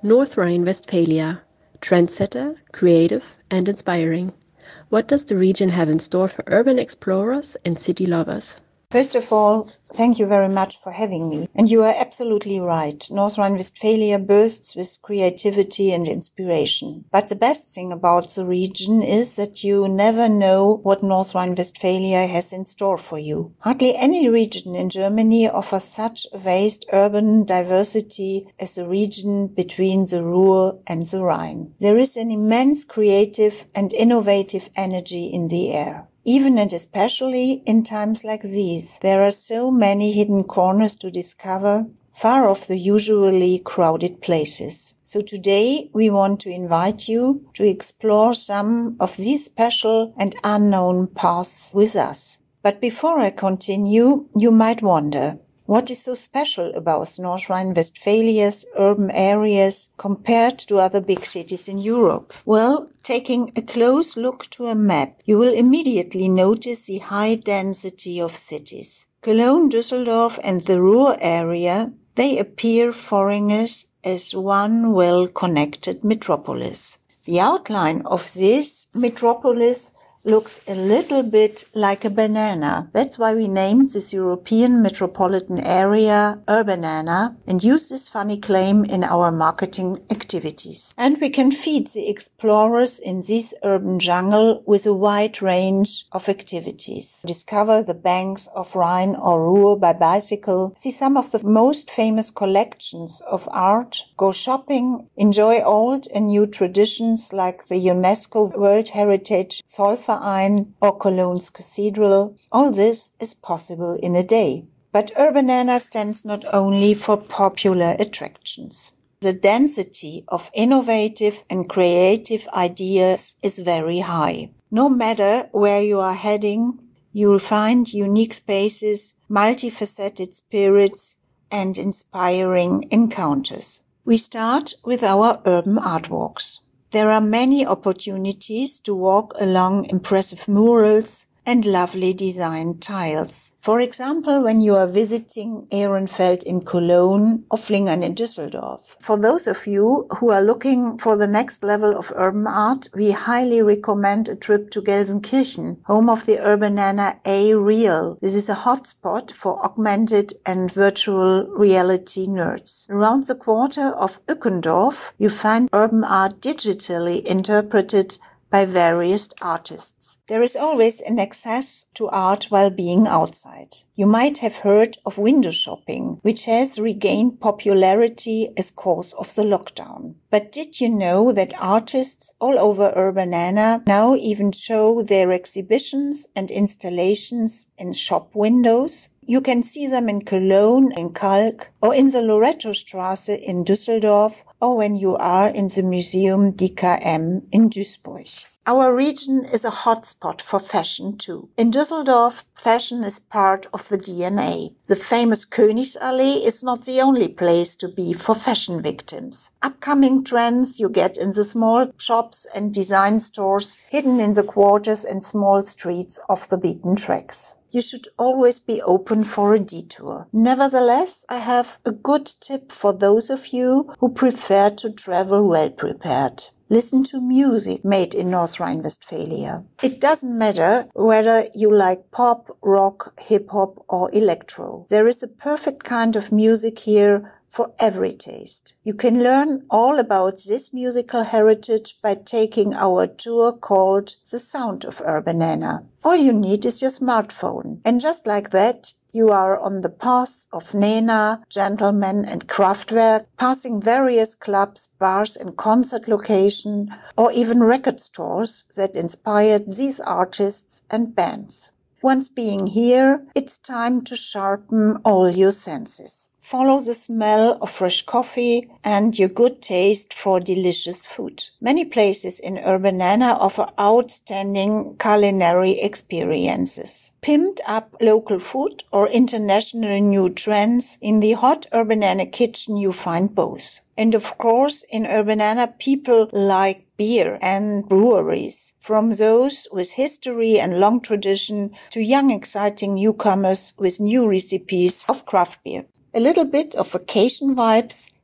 North Rhine-Westphalia: trendsetter, creative, and inspiring. What does the region have in store for urban explorers and city lovers? First of all, thank you very much for having me. And you are absolutely right. North Rhine-Westphalia bursts with creativity and inspiration. But the best thing about the region is that you never know what North Rhine-Westphalia has in store for you. Hardly any region in Germany offers such a vast urban diversity as the region between the Ruhr and the Rhine. There is an immense creative and innovative energy in the air. Even and especially in times like these, there are so many hidden corners to discover, far off the usually crowded places. So today we want to invite you to explore some of these special and unknown paths with us. But before I continue, you might wonder, what is so special about North Rhine-Westphalia's urban areas compared to other big cities in Europe? Well, taking a close look to a map, you will immediately notice the high density of cities. Cologne, Düsseldorf and the Ruhr area, they appear foreigners as one well-connected metropolis. The outline of this metropolis looks a little bit like a banana. That's why we named this European metropolitan area Urbanana and use this funny claim in our marketing activities. And we can feed the explorers in this urban jungle with a wide range of activities. Discover the banks of Rhine or Ruhr by bicycle, see some of the most famous collections of art, go shopping, enjoy old and new traditions like the UNESCO World Heritage Zollverein or Cologne's Cathedral. All this is possible in a day. But Urbanana stands not only for popular attractions. The density of innovative and creative ideas is very high. No matter where you are heading, you'll find unique spaces, multifaceted spirits, and inspiring encounters. We start with our urban art walks. There are many opportunities to walk along impressive murals and lovely designed tiles. For example, when you are visiting Ehrenfeld in Cologne or Flingern in Düsseldorf. For those of you who are looking for the next level of urban art, we highly recommend a trip to Gelsenkirchen, home of the Urbanana A-Real. This is a hotspot for augmented and virtual reality nerds. Around the quarter of Ückendorf, you find urban art digitally interpreted by various artists. There is always an access to art while being outside. You might have heard of window shopping, which has regained popularity as cause of the lockdown. But did you know that artists all over Urbanana now even show their exhibitions and installations in shop windows? You can see them in Cologne, in Kalk, or in the Lorettostraße in Düsseldorf, or when you are in the Museum DKM in Duisburg. Our region is a hotspot for fashion too. In Düsseldorf, fashion is part of the DNA. The famous Königsallee is not the only place to be for fashion victims. Upcoming trends you get in the small shops and design stores hidden in the quarters and small streets of the beaten tracks. You should always be open for a detour. Nevertheless, I have a good tip for those of you who prefer to travel well prepared. Listen to music made in North Rhine-Westphalia. It doesn't matter whether you like pop, rock, hip-hop or electro. There is a perfect kind of music here for every taste. You can learn all about this musical heritage by taking our tour called The Sound of Urbanana. All you need is your smartphone. And just like that, you are on the paths of Nena, Gentleman and Kraftwerk, passing various clubs, bars and concert locations, or even record stores that inspired these artists and bands. Once being here, it's time to sharpen all your senses. Follow the smell of fresh coffee and your good taste for delicious food. Many places in Urbanana offer outstanding culinary experiences. Pimped up local food or international new trends, in the hot Urbanana kitchen you find both. And of course, in Urbanana people like beer and breweries, from those with history and long tradition to young exciting newcomers with new recipes of craft beer. A little bit of vacation vibes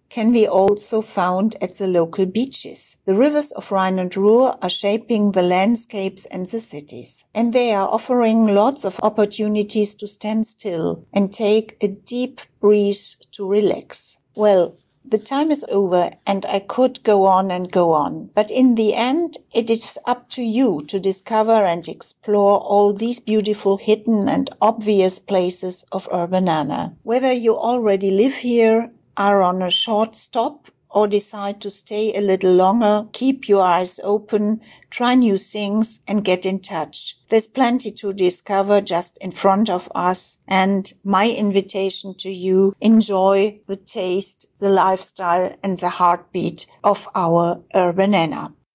can be also found at the local beaches. The rivers of Rhine and Ruhr are shaping the landscapes and the cities, and they are offering lots of opportunities to stand still and take a deep breath to relax. Well, the time is over and I could go on, but in the end, it is up to you to discover and explore all these beautiful hidden and obvious places of Urbanana. Whether you already live here, are on a short stop, or decide to stay a little longer, keep your eyes open, try new things and get in touch. There's plenty to discover just in front of us, and my invitation to you, enjoy the taste, the lifestyle and the heartbeat of our Urbanana.